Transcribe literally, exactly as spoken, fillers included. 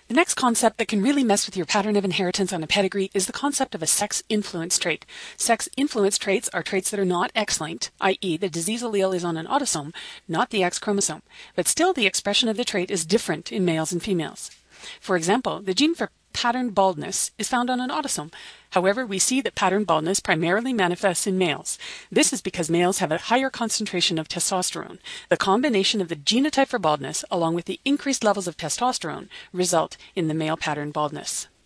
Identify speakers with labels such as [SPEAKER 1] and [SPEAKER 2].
[SPEAKER 1] The next concept that can really mess with your pattern of inheritance on a pedigree is the concept of a sex influence trait. Sex influence traits are traits that are not X-linked, that is the disease allele is on an autosome, not the X chromosome, but still the expression of the trait is different in males and females. For example, the gene for pattern baldness is found on an autosome. However, we see that pattern baldness primarily manifests in males. This is because males have a higher concentration of testosterone. The combination of the genotype for baldness, along with the increased levels of testosterone, result in the male pattern baldness.